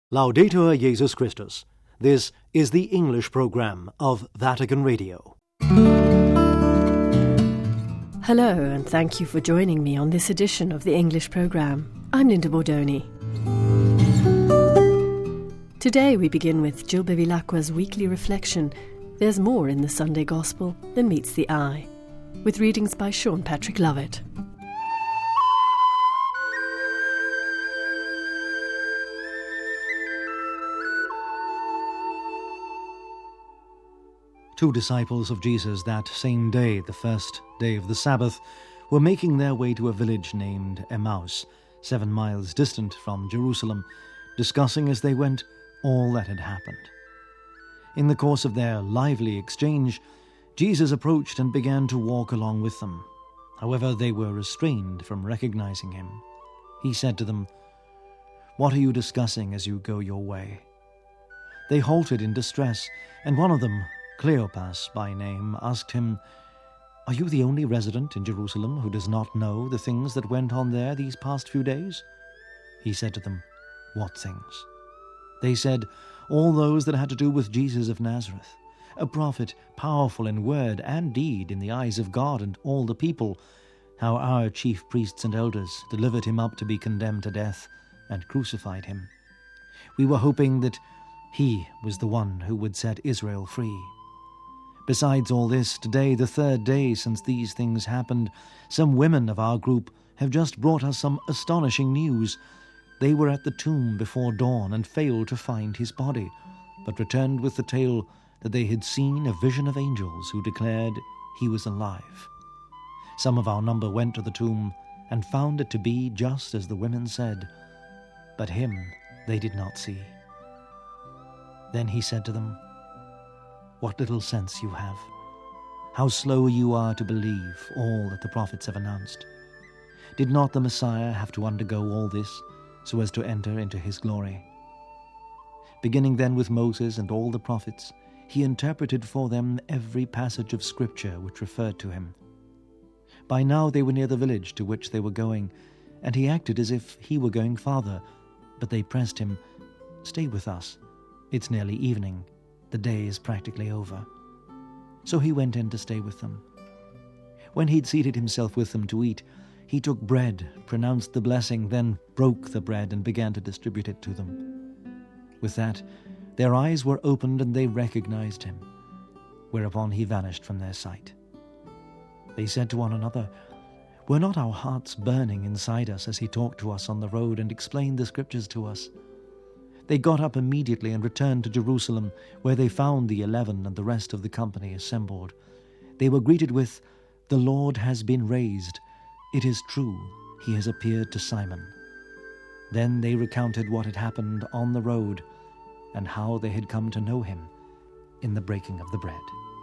Laudetur Jesus Christus. This is the English program of Vatican Radio. Hello, and thank you for joining me on this edition of the English program. I'm Linda Bordoni. Today we begin with Gil Bevilacqua's weekly reflection, There's More in the Sunday Gospel Than Meets the Eye, with readings by Sean Patrick Lovett. Two disciples of Jesus that same day, the first day of the Sabbath, were making their way to a village named Emmaus, 7 miles distant from Jerusalem, discussing as they went all that had happened. In the course of their lively exchange, Jesus approached and began to walk along with them. However, they were restrained from recognizing him. He said to them, "What are you discussing as you go your way?" They halted in distress, and one of them, Cleopas by name, asked him, "Are you the only resident in Jerusalem who does not know the things that went on there these past few days?" He said to them, "What things?" They said, "All those that had to do with Jesus of Nazareth, a prophet powerful in word and deed in the eyes of God and all the people, how our chief priests and elders delivered him up to be condemned to death and crucified him. We were hoping that he was the one who would set Israel free. Besides all this, today, the third day since these things happened, some women of our group have just brought us some astonishing news. They were at the tomb before dawn and failed to find his body, but returned with the tale that they had seen a vision of angels who declared he was alive. Some of our number went to the tomb and found it to be just as the women said, but him they did not see." Then he said to them, "What little sense you have! How slow you are to believe all that the prophets have announced! Did not the Messiah have to undergo all this so as to enter into his glory? Beginning then with Moses and all the prophets, he interpreted for them every passage of Scripture which referred to him. By now they were near the village to which they were going, and he acted as if he were going farther, but they pressed him, 'Stay with us. It's nearly evening. The day is practically over.' So he went in to stay with them. When he'd seated himself with them to eat, he took bread, pronounced the blessing, then broke the bread and began to distribute it to them. With that, their eyes were opened and they recognized him, whereupon he vanished from their sight. They said to one another, 'Were not our hearts burning inside us as he talked to us on the road and explained the Scriptures to us?' They got up immediately and returned to Jerusalem, where they found the 11 and the rest of the company assembled. They were greeted with, 'The Lord has been raised. It is true, he has appeared to Simon.' Then they recounted what had happened on the road and how they had come to know him in the breaking of the bread."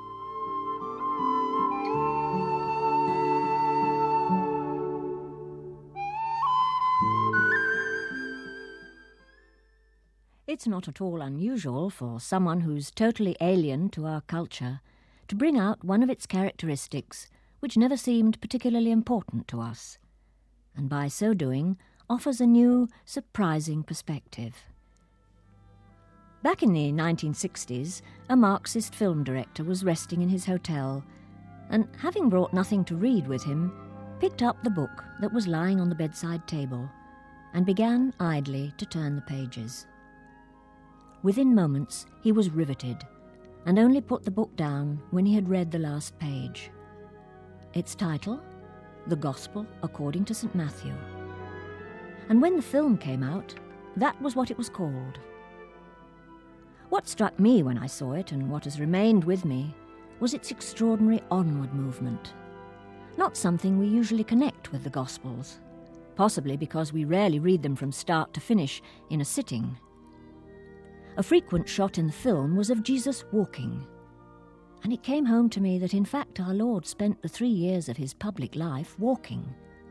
It's not at all unusual for someone who's totally alien to our culture to bring out one of its characteristics which never seemed particularly important to us, and by so doing offers a new, surprising perspective. Back in the 1960s, a Marxist film director was resting in his hotel and, having brought nothing to read with him, picked up the book that was lying on the bedside table and began idly to turn the pages. Within moments he was riveted, and only put the book down when he had read the last page. Its title, The Gospel According to St. Matthew. And when the film came out, that was what it was called. What struck me when I saw it, and what has remained with me, was its extraordinary onward movement. Not something we usually connect with the Gospels, possibly because we rarely read them from start to finish in a sitting. A frequent shot in the film was of Jesus walking, and it came home to me that in fact our Lord spent the 3 years of his public life walking.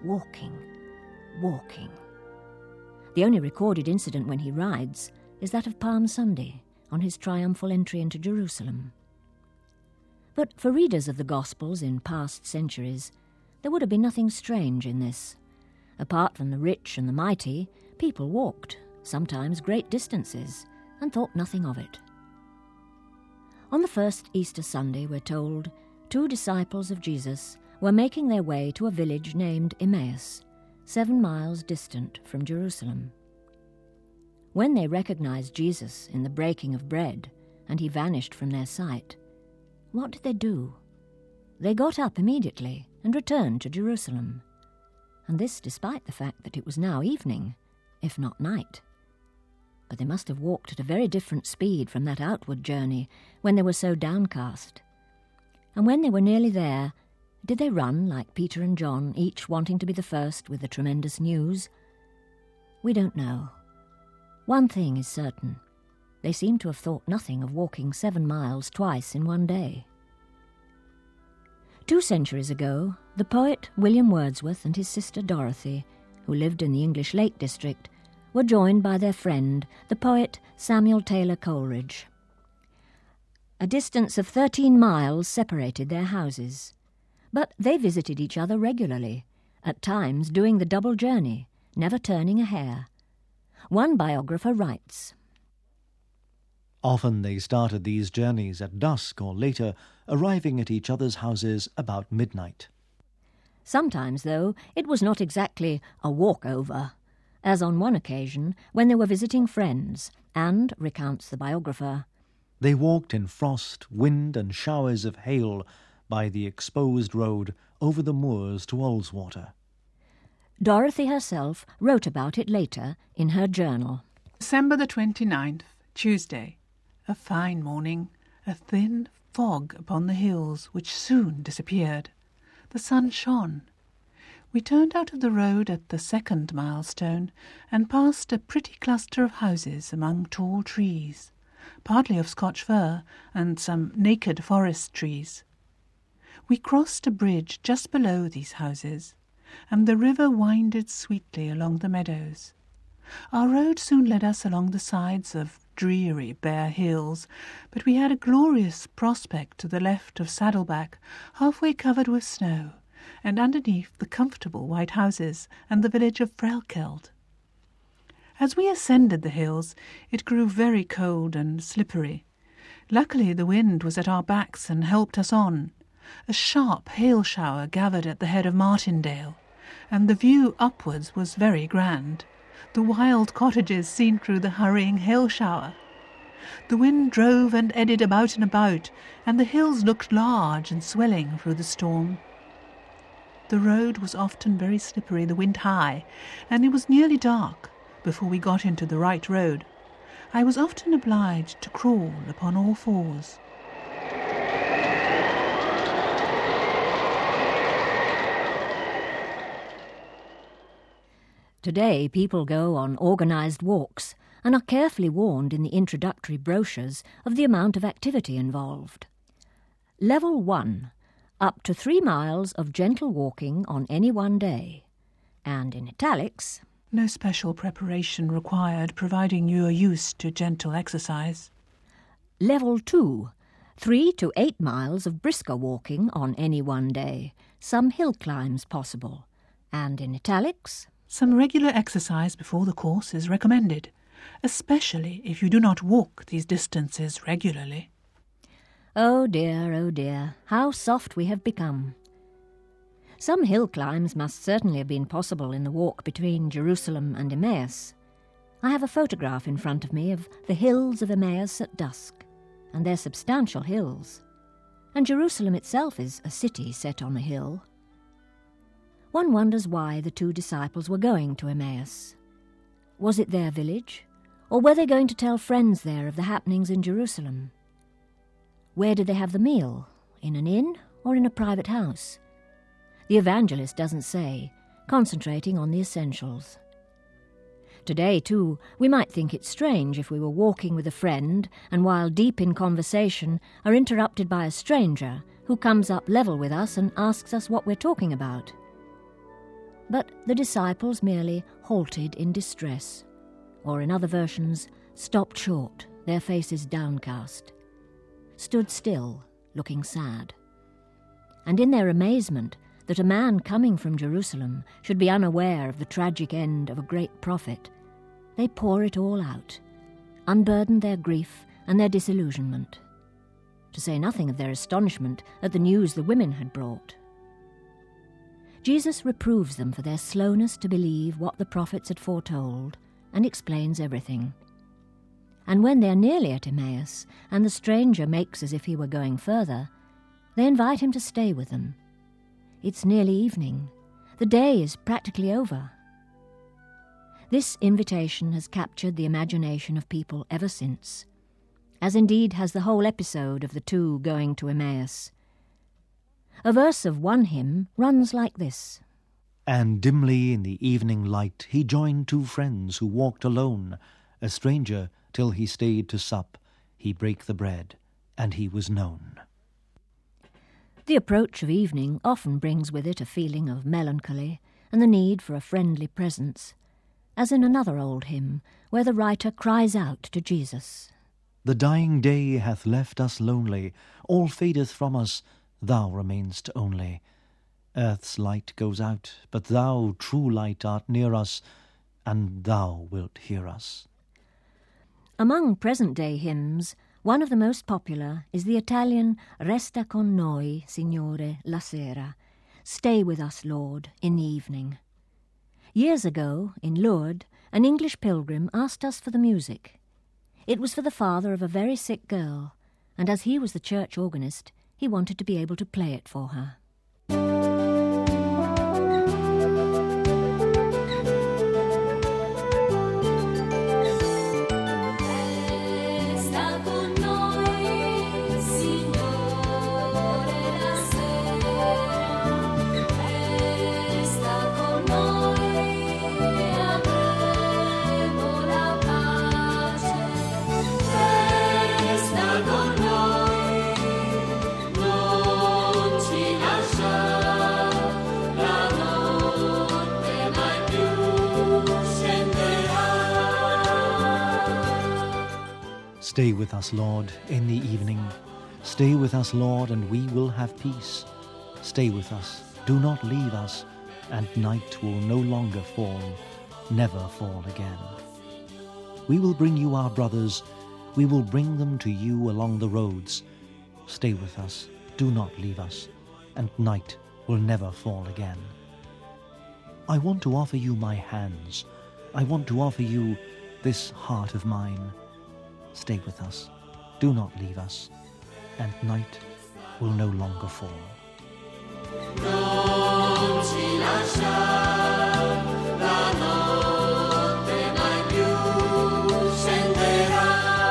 The only recorded incident when he rides is that of Palm Sunday, on his triumphal entry into Jerusalem. But for readers of the Gospels in past centuries, there would have been nothing strange in this. Apart from the rich and the mighty, people walked, sometimes great distances, and thought nothing of it. On the first Easter Sunday, we're told, 2 disciples of Jesus were making their way to a village named Emmaus, 7 miles distant from Jerusalem. When they recognized Jesus in the breaking of bread, and he vanished from their sight, what did they do? They got up immediately and returned to Jerusalem, and this despite the fact that it was now evening, if not night. But they must have walked at a very different speed from that outward journey when they were so downcast. And when they were nearly there, did they run like Peter and John, each wanting to be the first with the tremendous news? We don't know. One thing is certain. They seem to have thought nothing of walking 7 miles twice in one day. 2 centuries ago, the poet William Wordsworth and his sister Dorothy, who lived in the English Lake District, were joined by their friend, the poet Samuel Taylor Coleridge. A distance of 13 miles separated their houses, but they visited each other regularly, at times doing the double journey, never turning a hair. One biographer writes, Often they started these journeys at dusk or later, arriving at each other's houses about midnight. Sometimes, though, it was not exactly a walk-over, as on one occasion when they were visiting friends, and, recounts the biographer, they walked in frost, wind and showers of hail by the exposed road over the moors to Ullswater. Dorothy herself wrote about it later in her journal. December the 29th, Tuesday. A fine morning, a thin fog upon the hills, which soon disappeared. The sun shone. We turned out of the road at the 2nd milestone and passed a pretty cluster of houses among tall trees, partly of Scotch fir and some naked forest trees. We crossed a bridge just below these houses, and the river winded sweetly along the meadows. Our road soon led us along the sides of dreary bare hills, but we had a glorious prospect to the left of Saddleback, halfway covered with snow, and underneath the comfortable white houses and the village of Frelkeld. As we ascended the hills, it grew very cold and slippery. Luckily the wind was at our backs and helped us on. A sharp hail shower gathered at the head of Martindale, and the view upwards was very grand. The wild cottages seen through the hurrying hail shower. The wind drove and eddied about, and the hills looked large and swelling through the storm. The road was often very slippery, the wind high, and it was nearly dark before we got into the right road. I was often obliged to crawl upon all fours. Today, people go on organised walks and are carefully warned in the introductory brochures of the amount of activity involved. Level 1, up to 3 miles of gentle walking on any one day. And in italics, no special preparation required, providing you are used to gentle exercise. Level 2, 3 to 8 miles of brisker walking on any one day, some hill climbs possible. And in italics, some regular exercise before the course is recommended, especially if you do not walk these distances regularly. Oh dear, how soft we have become. Some hill climbs must certainly have been possible in the walk between Jerusalem and Emmaus. I have a photograph in front of me of the hills of Emmaus at dusk, and they're substantial hills. And Jerusalem itself is a city set on a hill. One wonders why the 2 disciples were going to Emmaus. Was it their village, or were they going to tell friends there of the happenings in Jerusalem? Where did they have the meal? In an inn or in a private house? The evangelist doesn't say, concentrating on the essentials. Today, too, we might think it strange if we were walking with a friend and while deep in conversation are interrupted by a stranger who comes up level with us and asks us what we're talking about. But the disciples merely halted in distress, or in other versions, stopped short, their faces downcast, stood still, looking sad. And in their amazement that a man coming from Jerusalem should be unaware of the tragic end of a great prophet, they pour it all out, unburden their grief and their disillusionment, to say nothing of their astonishment at the news the women had brought. Jesus reproves them for their slowness to believe what the prophets had foretold and explains everything. And when they are nearly at Emmaus, and the stranger makes as if he were going further, they invite him to stay with them. It's nearly evening. The day is practically over. This invitation has captured the imagination of people ever since, as indeed has the whole episode of the two going to Emmaus. A verse of one hymn runs like this. And dimly in the evening light he joined two friends who walked alone, a stranger till he stayed to sup. He brake the bread, and he was known. The approach of evening often brings with it a feeling of melancholy and the need for a friendly presence, as in another old hymn where the writer cries out to Jesus. The dying day hath left us lonely, all fadeth from us, thou remainst only. Earth's light goes out, but thou, true light, art near us, and thou wilt hear us. Among present-day hymns, one of the most popular is the Italian Resta con noi, Signore, la sera, Stay with us, Lord, in the evening. Years ago, in Lourdes, an English pilgrim asked us for the music. It was for the father of a very sick girl, and as he was the church organist, he wanted to be able to play it for her. Stay with us, Lord, in the evening. Stay with us, Lord, and we will have peace. Stay with us, do not leave us, and night will no longer fall, never fall again. We will bring you our brothers, we will bring them to you along the roads. Stay with us, do not leave us, and night will never fall again. I want to offer you my hands. I want to offer you this heart of mine. Stay with us, do not leave us, and night will no longer fall. Non ci lasciar, la notte mai più scenderà.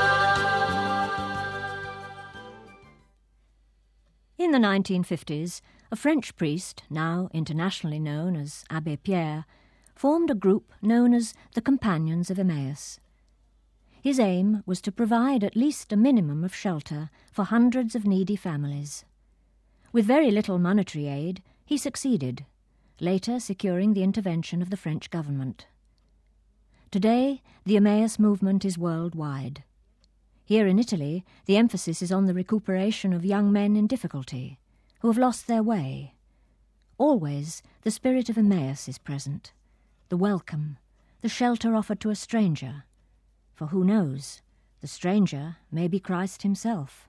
In the 1950s, a French priest, now internationally known as Abbé Pierre, formed a group known as the Companions of Emmaus. His aim was to provide at least a minimum of shelter for hundreds of needy families. With very little monetary aid, he succeeded, later securing the intervention of the French government. Today, the Emmaus movement is worldwide. Here in Italy, the emphasis is on the recuperation of young men in difficulty, who have lost their way. Always, the spirit of Emmaus is present, the welcome, the shelter offered to a stranger. For who knows, the stranger may be Christ himself.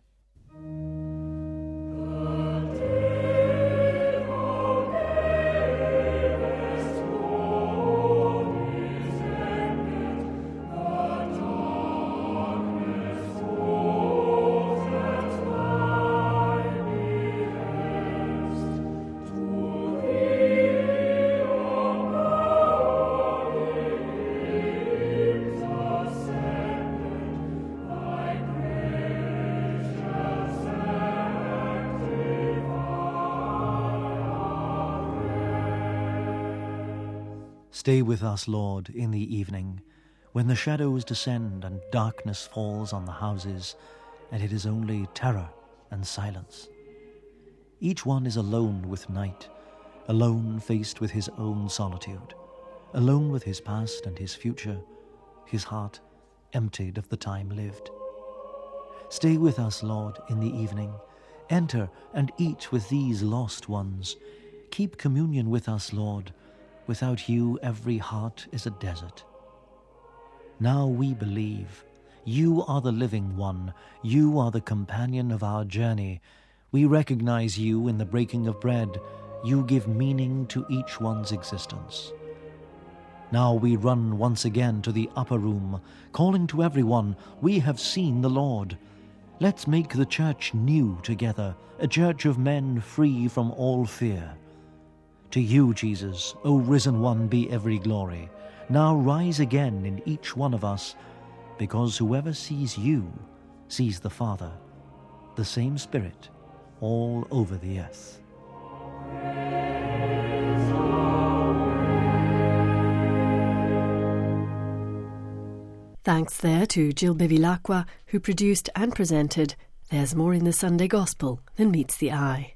Stay with us, Lord, in the evening, when the shadows descend and darkness falls on the houses, and it is only terror and silence. Each one is alone with night, alone faced with his own solitude, alone with his past and his future, his heart emptied of the time lived. Stay with us, Lord, in the evening. Enter and eat with these lost ones. Keep communion with us, Lord. Without you, every heart is a desert. Now we believe. You are the living one. You are the companion of our journey. We recognize you in the breaking of bread. You give meaning to each one's existence. Now we run once again to the upper room, calling to everyone, we have seen the Lord. Let's make the church new together, a church of men free from all fear. To you, Jesus, O risen one, be every glory. Now rise again in each one of us, because whoever sees you sees the Father, the same Spirit, all over the earth. Thanks there to Jill Bevilacqua, who produced and presented There's More in the Sunday Gospel Than Meets the Eye.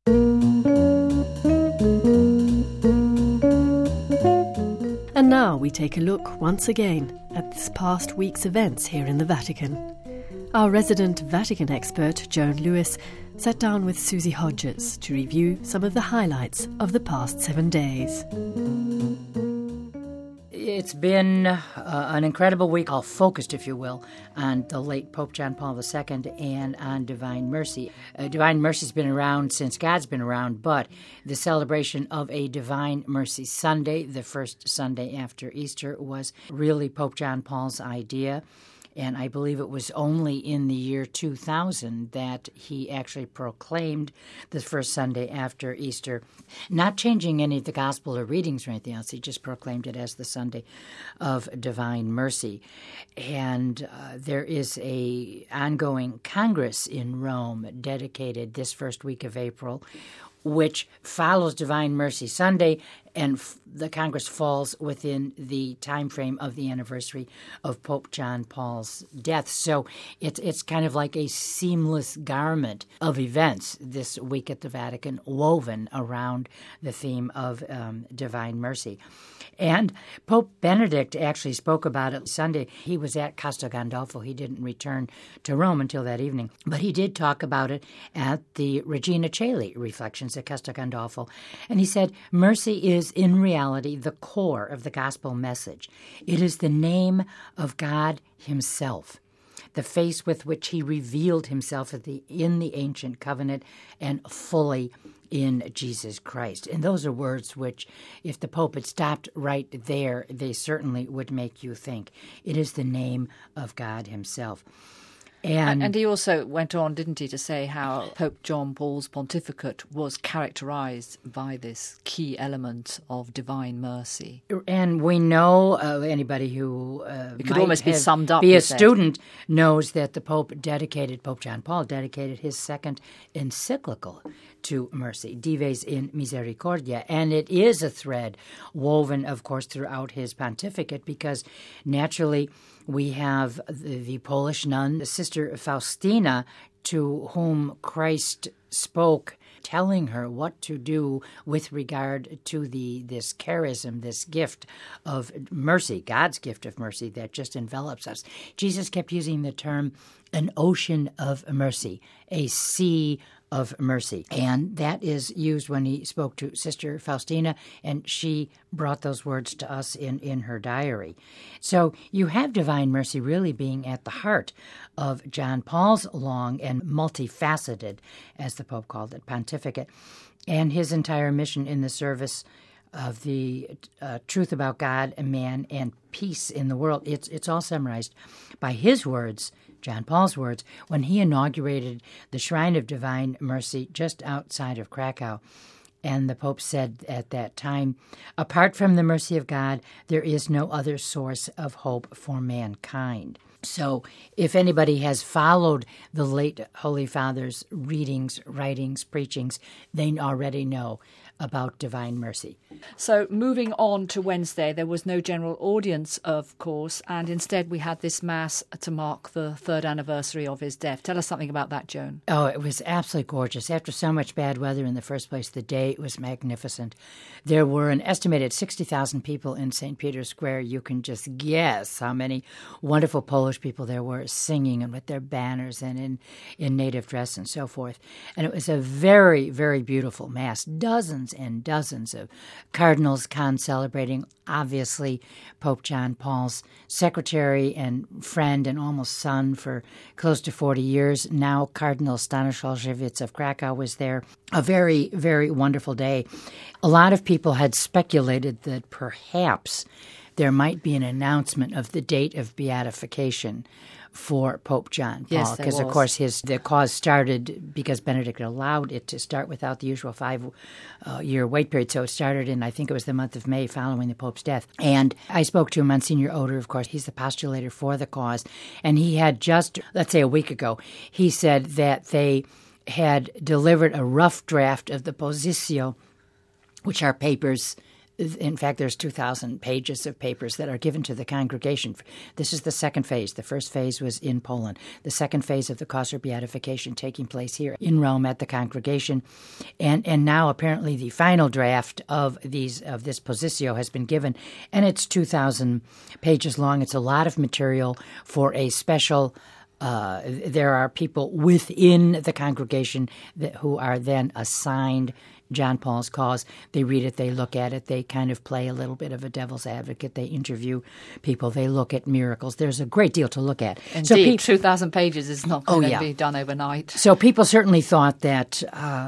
And now we take a look once again at this past week's events here in the Vatican. Our resident Vatican expert, Joan Lewis, sat down with Susie Hodges to review some of the highlights of the past 7 days. It's been an incredible week, all focused, if you will, on the late Pope John Paul II and on Divine Mercy. Divine Mercy's been around since God's been around, but the celebration of a Divine Mercy Sunday, the first Sunday after Easter, was really Pope John Paul's idea. And I believe it was only in the year 2000 that he actually proclaimed the first Sunday after Easter, not changing any of the gospel or readings or anything else. He just proclaimed it as the Sunday of Divine Mercy. And there is a ongoing Congress in Rome dedicated this first week of April, which follows Divine Mercy Sunday, and the Congress falls within the time frame of the anniversary of Pope John Paul's death. So it's kind of like a seamless garment of events this week at the Vatican, woven around the theme of Divine Mercy. And Pope Benedict actually spoke about it Sunday. He was at Castel Gandolfo. He didn't return to Rome until that evening. But he did talk about it at the Regina Coeli Reflections at Castel Gandolfo. And he said, mercy is in reality the core of the gospel message. It is the name of God himself, the face with which he revealed himself in the ancient covenant and fully in Jesus Christ. And those are words which, if the Pope had stopped right there, they certainly would make you think. It is the name of God himself. And he also went on, didn't he, to say how Pope John Paul's pontificate was characterized by this key element of divine mercy. And we know, anybody who it could almost be summed up. Be a student knows that the Pope John Paul dedicated his second encyclical to mercy, Dives in Misericordia. And it is a thread woven, of course, throughout his pontificate, because naturally we have the Polish nun, Sister Faustina, to whom Christ spoke, telling her what to do with regard to this charism, this gift of mercy, God's gift of mercy that just envelops us. Jesus kept using the term an ocean of mercy, a sea of mercy. And that is used when he spoke to Sister Faustina, and she brought those words to us in her diary. So you have divine mercy really being at the heart of John Paul's long and multifaceted, as the Pope called it, pontificate, and his entire mission in the service of the truth about God and man and peace in the world. It's all summarized by his words, John Paul's words, when he inaugurated the Shrine of Divine Mercy just outside of Krakow. And the Pope said at that time, apart from the mercy of God, there is no other source of hope for mankind. So if anybody has followed the late Holy Father's readings, writings, preachings, they already know about divine mercy. So moving on to Wednesday, there was no general audience, of course, and instead we had this Mass to mark the third anniversary of his death. Tell us something about that, Joan. Oh, it was absolutely gorgeous. After so much bad weather in the first place, the day was magnificent. There were an estimated 60,000 people in St. Peter's Square. You can just guess how many wonderful Polish people there were singing and with their banners and in native dress and so forth. And it was a very, very beautiful Mass. Dozens dozens and dozens of cardinals concelebrating. Obviously, Pope John Paul's secretary and friend and almost son for close to 40 years. Now Cardinal Stanisławicz of Krakow was there. A very, very wonderful day. A lot of people had speculated that perhaps there might be an announcement of the date of beatification for Pope John Paul. Yes, because, of course, the cause started because Benedict allowed it to start without the usual 5-year wait period. So it started in, I think it was the month of May following the Pope's death. And I spoke to Monsignor Oder, of course. He's the postulator for the cause. And he had just, let's say a week ago, he said that they had delivered a rough draft of the Positio, which are papers. In fact, there's 2,000 pages of papers that are given to the congregation. This is the second phase. The first phase was in Poland. The second phase of the cause for beatification taking place here in Rome at the congregation. And now apparently the final draft of this Positio has been given, and it's 2,000 pages long. It's a lot of material for a special there are people within the congregation who are then assigned John Paul's cause. They read it, they look at it, they kind of play a little bit of a devil's advocate. They interview people, they look at miracles. There's a great deal to look at. Indeed, 2,000 pages is not going to be done overnight. So people certainly thought that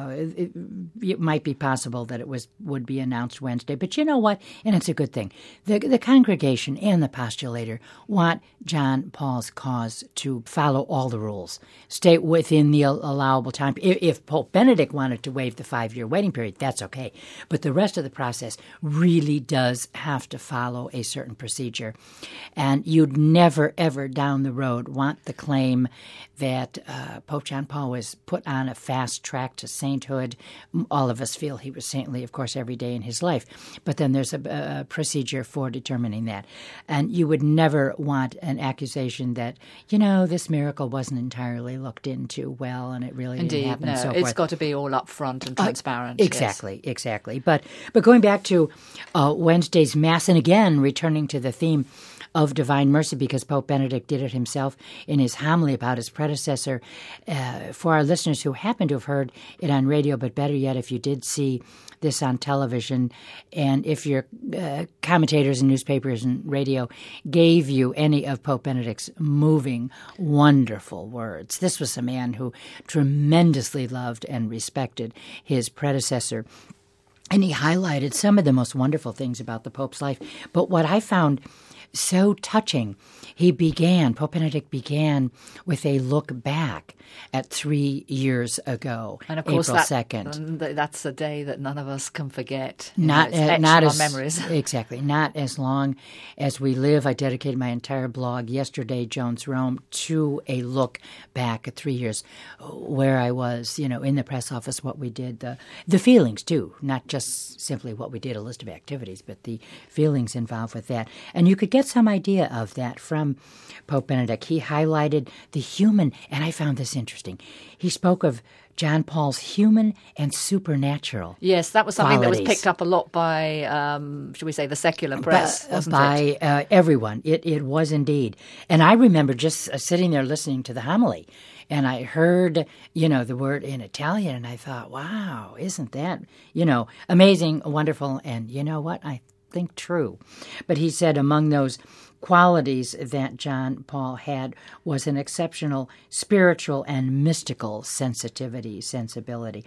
it might be possible that it would be announced Wednesday. But you know what? And it's a good thing. The congregation and the postulator want John Paul's cause to follow all the rules, stay within the allowable time. If Pope Benedict wanted to waive the 5-year waiting period, that's okay. But the rest of the process really does have to follow a certain procedure. And you'd never, ever down the road want the claim that Pope John Paul was put on a fast track to sainthood. All of us feel he was saintly, of course, every day in his life. But then there's a procedure for determining that. And you would never want an accusation that, this miracle wasn't entirely looked into well and it really didn't happen and so forth. It's got to be all up front and transparent. Exactly. But going back to Wednesday's Mass, and again, returning to the theme of Divine Mercy, because Pope Benedict did it himself in his homily about his predecessor. For our listeners who happen to have heard it on radio, but better yet, if you did see this on television, and if your commentators and newspapers and radio gave you any of Pope Benedict's moving, wonderful words. This was a man who tremendously loved and respected his predecessor. And he highlighted some of the most wonderful things about the Pope's life. But what I found so touching, Pope Benedict began with a look back at 3 years ago, and of course, April 2nd. That's a day that none of us can forget. Not as our memories. Exactly. Not as long as we live. I dedicated my entire blog yesterday, Jones Rome, to a look back at 3 years, where I was, in the press office, what we did, the feelings too, not just simply what we did, a list of activities, but the feelings involved with that. And you could get some idea of that from Pope Benedict. He highlighted the human, and I found this interesting. He spoke of John Paul's human and supernatural. Yes, that was something qualities. That was picked up a lot by, should we say, the secular press, wasn't it? By everyone. It was indeed. And I remember just sitting there listening to the homily, and I heard, the word in Italian, and I thought, wow, isn't that, amazing, wonderful, and you know what? I think true. But he said among those qualities that John Paul had was an exceptional spiritual and mystical sensibility.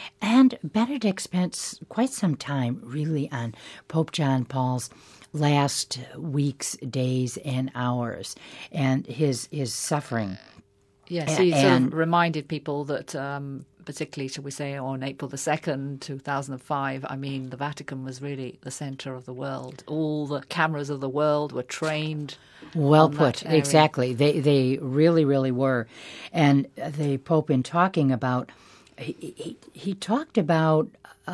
And Benedict spent quite some time really on Pope John Paul's last weeks, days, and hours, and his suffering. Yes, he sort of reminded people that particularly, shall we say, on April the 2nd, 2005, the Vatican was really the centre of the world. All the cameras of the world were trained. Well put, exactly. They really, really were. And the Pope, in talking about, he talked about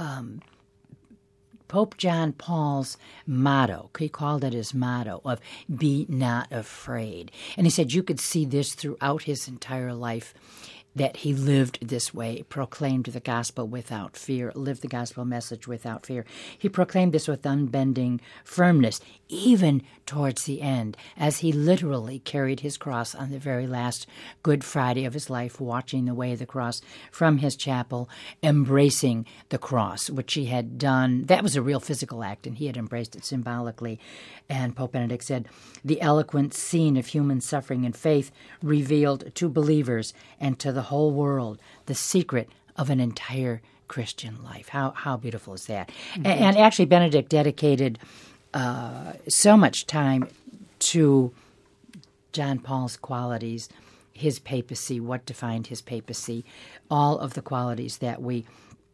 Pope John Paul's motto. He called it his motto of "Be not afraid." And he said you could see this throughout his entire life, that he lived this way, proclaimed the gospel without fear, lived the gospel message without fear. He proclaimed this with unbending firmness, even towards the end, as he literally carried his cross on the very last Good Friday of his life, watching the way of the cross from his chapel, embracing the cross, which he had done. That was a real physical act, and he had embraced it symbolically. And Pope Benedict said, the eloquent scene of human suffering and faith revealed to believers and to the whole world the secret of an entire Christian life. How beautiful is that? Mm-hmm. And actually, Benedict dedicated so much time to John Paul's qualities, his papacy, what defined his papacy, all of the qualities that we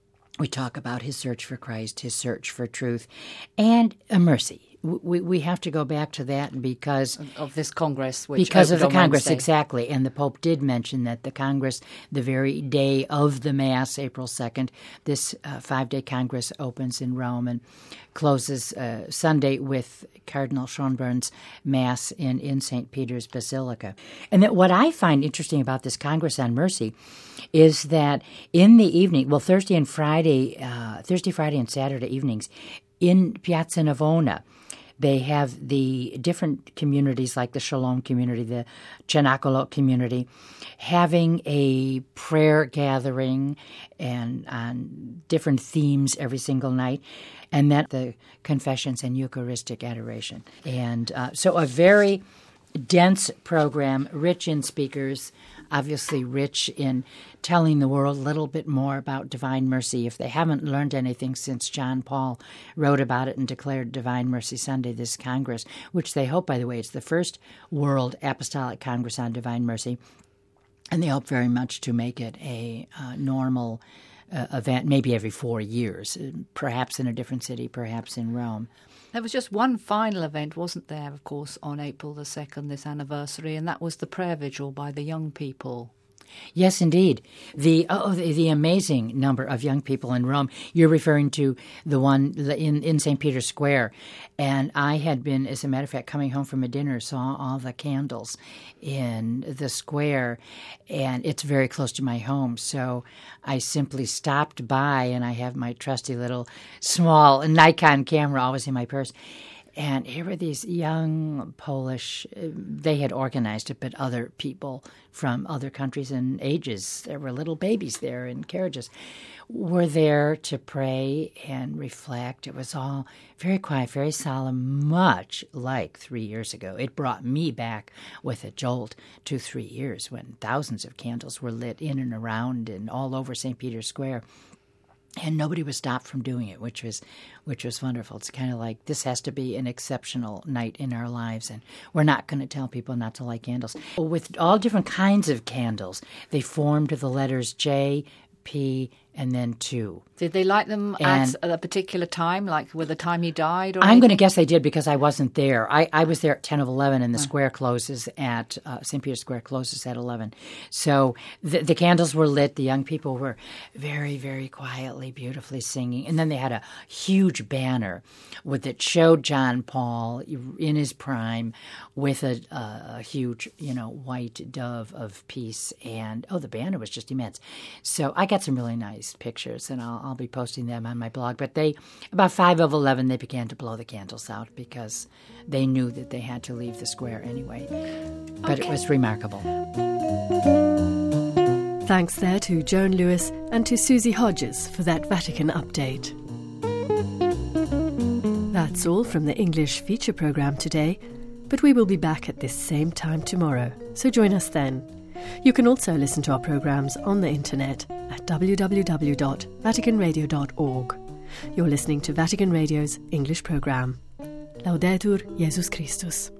talk about, his search for Christ, his search for truth, and mercy. We have to go back to that because of this Congress. Because of the Congress, exactly. And the Pope did mention that the Congress, the very day of the Mass, April 2nd, this 5-day Congress opens in Rome and closes Sunday with Cardinal Schönborn's Mass in St. Peter's Basilica. And that what I find interesting about this Congress on Mercy is that in the evening, well, Thursday, Friday, and Saturday evenings, in Piazza Navona, they have the different communities like the Shalom community, the Cenacolo community, having a prayer gathering and on different themes every single night, and then the confessions and Eucharistic adoration. And so a very dense program, rich in speakers, obviously rich in telling the world a little bit more about Divine Mercy. If they haven't learned anything since John Paul wrote about it and declared Divine Mercy Sunday, this Congress, which they hope, by the way, it's the first World Apostolic Congress on Divine Mercy, and they hope very much to make it a normal event, maybe every 4 years, perhaps in a different city, perhaps in Rome. There was just one final event, wasn't there, of course, on April the 2nd, this anniversary, and that was the prayer vigil by the young people. Yes, indeed. The amazing number of young people in Rome. You're referring to the one in St. Peter's Square. And I had been, as a matter of fact, coming home from a dinner, saw all the candles in the square, and it's very close to my home. So I simply stopped by, and I have my trusty little small Nikon camera always in my purse. And here were these young Polish, they had organized it, but other people from other countries and ages, there were little babies there in carriages, were there to pray and reflect. It was all very quiet, very solemn, much like 3 years ago. It brought me back with a jolt to 3 years when thousands of candles were lit in and around and all over St. Peter's Square. And nobody was stopped from doing it, which was wonderful. It's kind of like this has to be an exceptional night in our lives, and we're not going to tell people not to light candles. With all different kinds of candles, they formed the letters J, P, and then 2. Did they light them at a particular time, like with the time he died? Or I'm going to guess they did because I wasn't there. I was there at 10 of 11, and the square closes at, St. Peter's Square closes at 11. So the candles were lit. The young people were very, very quietly, beautifully singing. And then they had a huge banner that showed John Paul in his prime with a huge, white dove of peace. And, the banner was just immense. So I got some really nice pictures, and I'll be posting them on my blog. But about 5 of 11, they began to blow the candles out because they knew that they had to leave the square anyway. But It was remarkable. Thanks there to Joan Lewis and to Susie Hodges for that Vatican update. That's all from the English feature programme today, but we will be back at this same time tomorrow, so join us then. You can also listen to our programmes on the internet at www.vaticanradio.org. You're listening to Vatican Radio's English programme. Laudetur Jesus Christus.